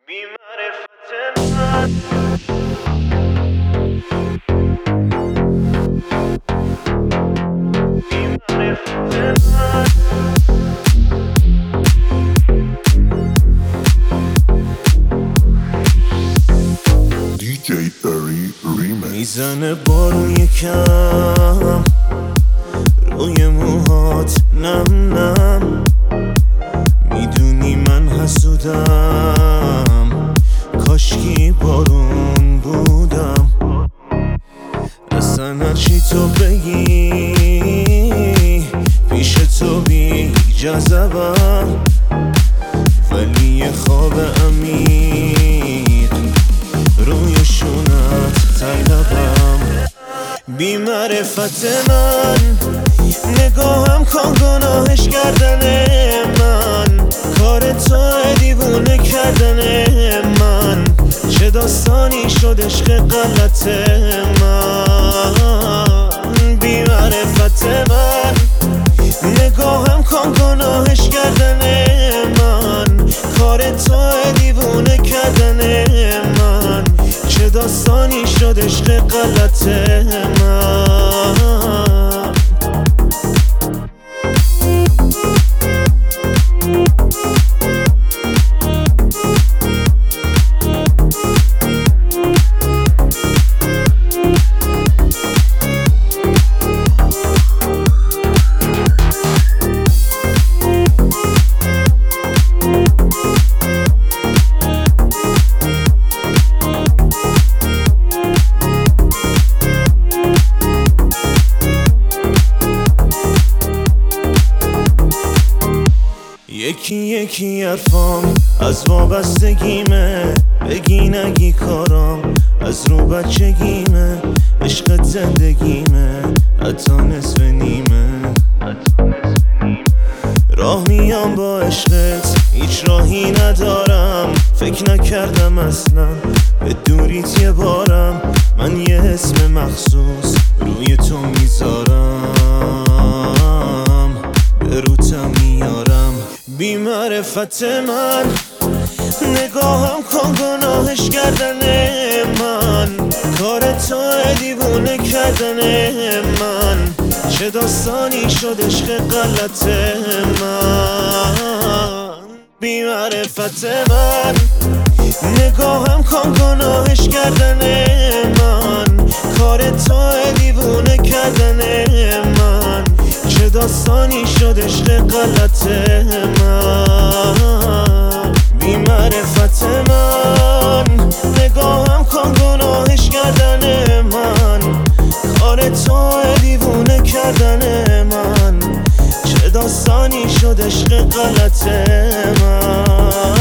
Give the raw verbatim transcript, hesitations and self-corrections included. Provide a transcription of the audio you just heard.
بی معرفت من بی معرفت من دی جی پری ریمیکس. میزنه بارون یکم روی موهات نم نم، میدونی من حسودم، کاشکی بارون بودم. اصلا هرچی تو بگی پیش تو بی جذبم، ولی یه خواب عمیق روی شونت طلبم. بی معرفت من نگاهم کن گناهش کردن من، کار تو دیوونه کردن من، چه داستانی شد عشق غلط من. بی معرفت من نگاهم کن گناهش کردن من، کار تو دیوونه کردن من، چه داستانی شد عشق غلط من. یکی یکی حرفام از وابستگیمه، بگی نگی کارام از رو بچگیمه، عشق زندگیمه حتی نصف نیمه. راه میام با عشقت هیچ راهی ندارم، فکر نکردم اصلا به دوریت یه بارم، من یه اسم مخصوص روی تو میذارم، به روتم میارم. بی معرفت من نگاهم کن گناهش کردن من، کار تو دیوونه کردن من، چه داستانی شد عشق غلط من. بی معرفت من نگاهم کن گناهش کردن من، کار تو دیوونه کردن من، چه داستانی شد عشق غلط من. بی معرفت من نگاهم کن گناهش کردن من، کار تو دیوونه کردن من، چه داستانی شد عشق غلط من.